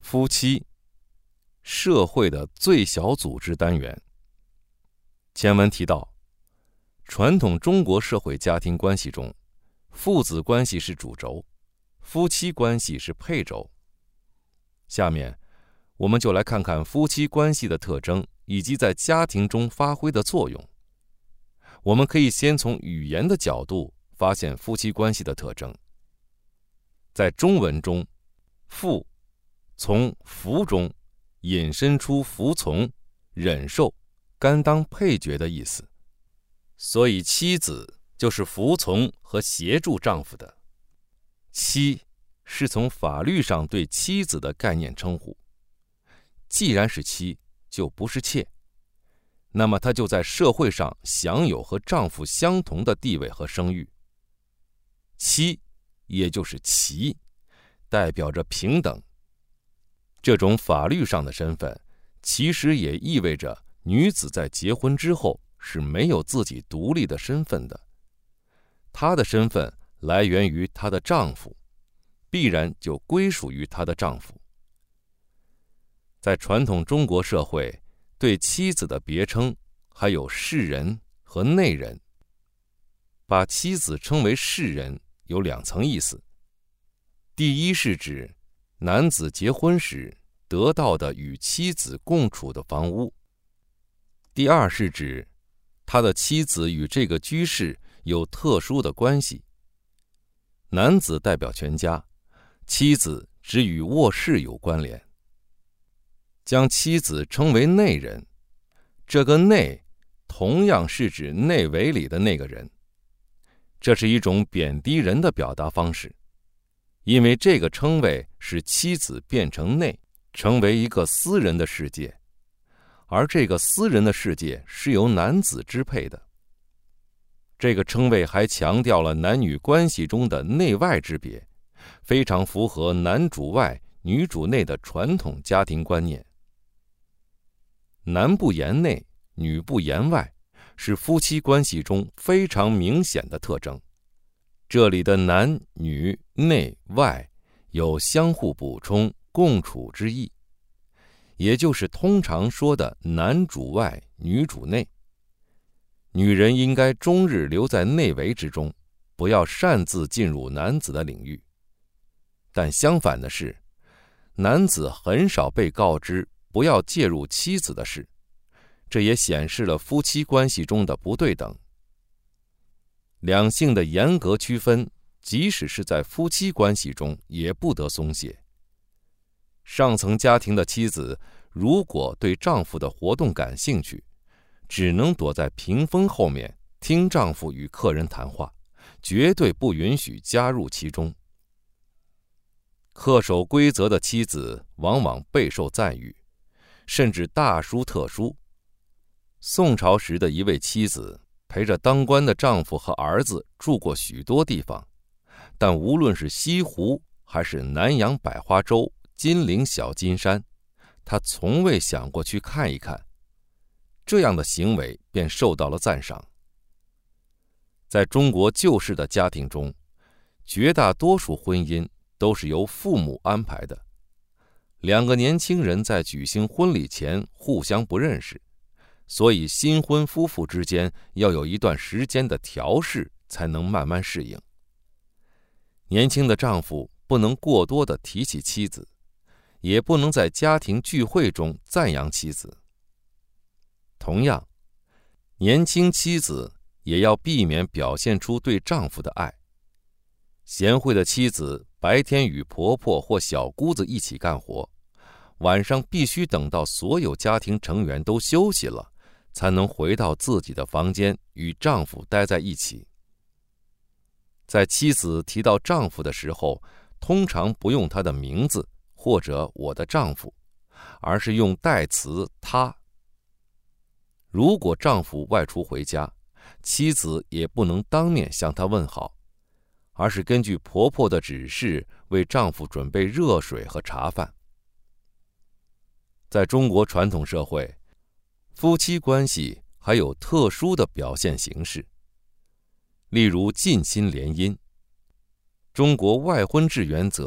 夫妻，社会的最小组织单元。前文提到，传统中国社会家庭关系中，父子关系是主轴，夫妻关系是配轴。下面我们就来看看夫妻关系的特征以及在家庭中发挥的作用。我们可以先从语言的角度发现夫妻关系的特征。在中文中，父从服中引申出服从、忍受、甘当配角的意思，所以妻子就是服从和协助丈夫的。妻是从法律上对妻子的概念称呼，既然是妻，就不是妾，那么她就在社会上享有和丈夫相同的地位和声誉。妻也就是齐，代表着平等。这种法律上的身份，其实也意味着女子在结婚之后是没有自己独立的身份的，她的身份来源于她的丈夫，必然就归属于她的丈夫。在传统中国社会，对妻子的别称还有世人和内人。把妻子称为世人有两层意思，第一是指男子结婚时得到的与妻子共处的房屋，第二是指他的妻子与这个居士有特殊的关系。男子代表全家，妻子只与卧室有关联。将妻子称为内人，这个内同样是指内围里的那个人，这是一种贬低人的表达方式，因为这个称谓使妻子变成内，成为一个私人的世界，而这个私人的世界是由男子支配的。这个称谓还强调了男女关系中的内外之别，非常符合男主外女主内的传统家庭观念。男不言内，女不言外，是夫妻关系中非常明显的特征。这里的男女内外有相互补充共处之意，也就是通常说的男主外女主内。女人应该终日留在内围之中，不要擅自进入男子的领域。但相反的是，男子很少被告知不要介入妻子的事，这也显示了夫妻关系中的不对等。两性的严格区分，即使是在夫妻关系中也不得松懈。上层家庭的妻子如果对丈夫的活动感兴趣，只能躲在屏风后面听丈夫与客人谈话，绝对不允许加入其中。恪守规则的妻子往往备受赞誉，甚至大书特书。宋朝时的一位妻子陪着当官的丈夫和儿子住过许多地方，但无论是西湖还是南洋百花洲、金陵小金山，她从未想过去看一看。这样的行为便受到了赞赏。在中国旧式的家庭中，绝大多数婚姻都是由父母安排的。两个年轻人在举行婚礼前互相不认识，所以新婚夫妇之间要有一段时间的调试，才能慢慢适应。年轻的丈夫不能过多地提起妻子，也不能在家庭聚会中赞扬妻子。同样，年轻妻子也要避免表现出对丈夫的爱。贤惠的妻子白天与婆婆或小姑子一起干活，晚上必须等到所有家庭成员都休息了，才能回到自己的房间与丈夫待在一起。在妻子提到丈夫的时候，通常不用他的名字或者我的丈夫，而是用代词他。如果丈夫外出回家，妻子也不能当面向他问好，而是根据婆婆的指示为丈夫准备热水和茶饭。在中国传统社会，夫妻关系还有特殊的表现形式，例如近亲联姻。中国外婚制原则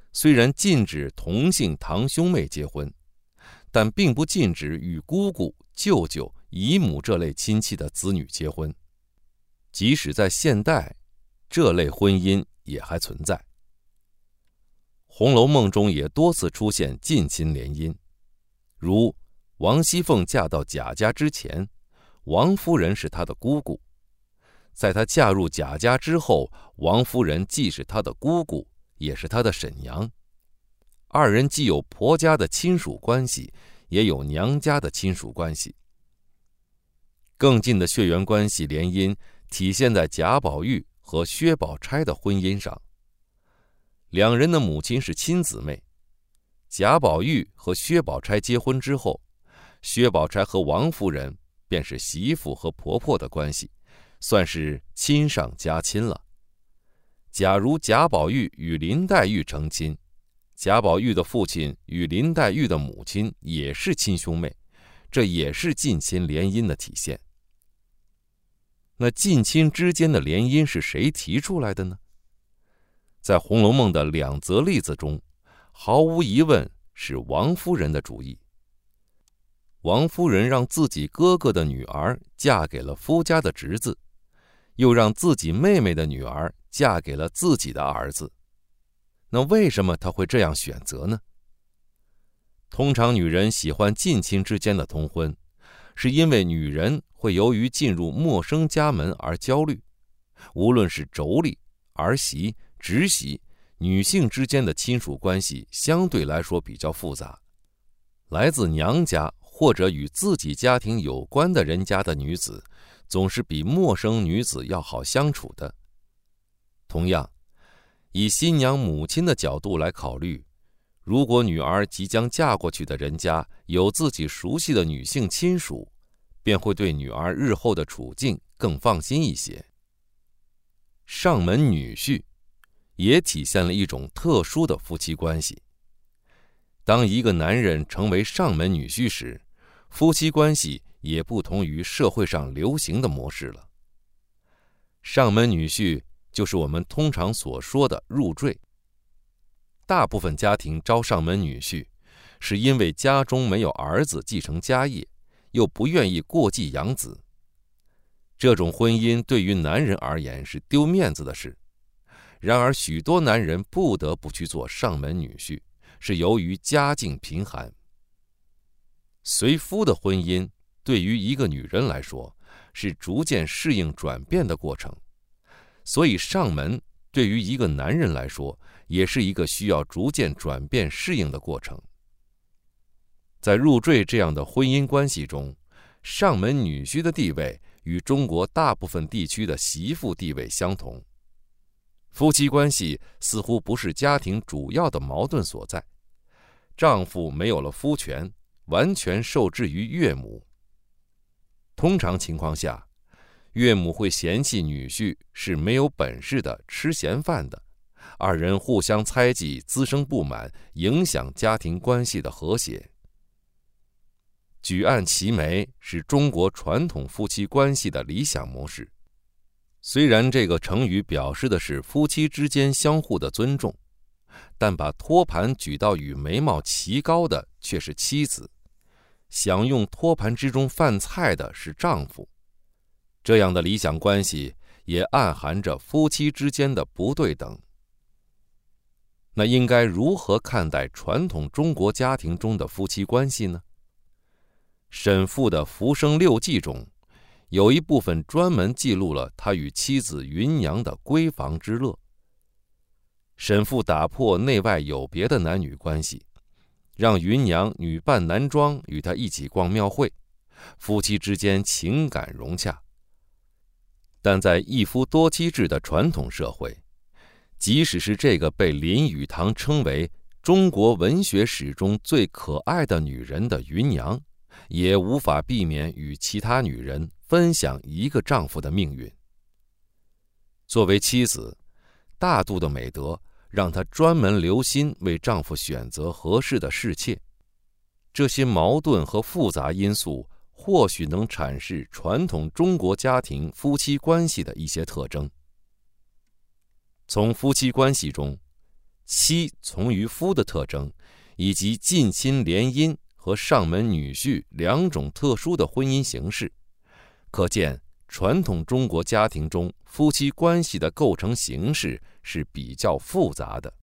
虽然禁止同姓堂兄妹结婚，但并不禁止与姑姑、舅舅、姨母这类亲戚的子女结婚。即使在现代，这类婚姻也还存在。《红楼梦》中也多次出现近亲联姻，如王熙凤嫁到贾家之前，王夫人是她的姑姑；在她嫁入贾家之后，王夫人既是她的姑姑，也是她的婶娘。二人既有婆家的亲属关系，也有娘家的亲属关系。更近的血缘关系联姻体现在贾宝玉和薛宝钗的婚姻上。两人的母亲是亲姊妹。贾宝玉和薛宝钗结婚之后，薛宝钗和王夫人便是媳妇和婆婆的关系，算是亲上加亲了。假如贾宝玉与林黛玉成亲，贾宝玉的父亲与林黛玉的母亲也是亲兄妹，这也是近亲联姻的体现。那近亲之间的联姻是谁提出来的呢？在《红楼梦》的两则例子中，毫无疑问是王夫人的主意。王夫人让自己哥哥的女儿嫁给了夫家的侄子，又让自己妹妹的女儿嫁给了自己的儿子。那为什么她会这样选择呢？通常女人喜欢近亲之间的通婚，是因为女人会由于进入陌生家门而焦虑。无论是妯娌、儿媳、侄媳，女性之间的亲属关系相对来说比较复杂。来自娘家或者与自己家庭有关的人家的女子，总是比陌生女子要好相处的。同样，以新娘母亲的角度来考虑，如果女儿即将嫁过去的人家有自己熟悉的女性亲属，便会对女儿日后的处境更放心一些。上门女婿也体现了一种特殊的夫妻关系。当一个男人成为上门女婿时，夫妻关系也不同于社会上流行的模式了。上门女婿就是我们通常所说的入赘。大部分家庭招上门女婿，是因为家中没有儿子继承家业，又不愿意过继养子。这种婚姻对于男人而言是丢面子的事，然而许多男人不得不去做上门女婿，是由于家境贫寒。随夫的婚姻对于一个女人来说是逐渐适应转变的过程，所以上门对于一个男人来说也是一个需要逐渐转变适应的过程。在入赘这样的婚姻关系中，上门女婿的地位与中国大部分地区的媳妇地位相同。夫妻关系似乎不是家庭主要的矛盾所在，丈夫没有了夫权，完全受制于岳母。通常情况下，岳母会嫌弃女婿是没有本事的、吃闲饭的，二人互相猜忌，滋生不满，影响家庭关系的和谐。举案齐眉是中国传统夫妻关系的理想模式。虽然这个成语表示的是夫妻之间相互的尊重，但把托盘举到与眉毛齐高的却是妻子，享用托盘之中饭菜的是丈夫。这样的理想关系也暗含着夫妻之间的不对等。那应该如何看待传统中国家庭中的夫妻关系呢？沈复的《浮生六记》中有一部分专门记录了他与妻子芸娘的闺房之乐。沈复打破内外有别的男女关系，让芸娘女扮男装与他一起逛庙会，夫妻之间情感融洽。但在一夫多妻制的传统社会，即使是这个被林语堂称为中国文学史中最可爱的女人的芸娘，也无法避免与其他女人分享一个丈夫的命运。作为妻子，大度的美德让她专门留心为丈夫选择合适的侍妾。这些矛盾和复杂因素或许能阐释传统中国家庭夫妻关系的一些特征。从夫妻关系中， 妻从于夫的特征，以及近亲联姻和上门女婿两种特殊的婚姻形式，可见传统中国家庭中夫妻关系的构成形式是比较复杂的。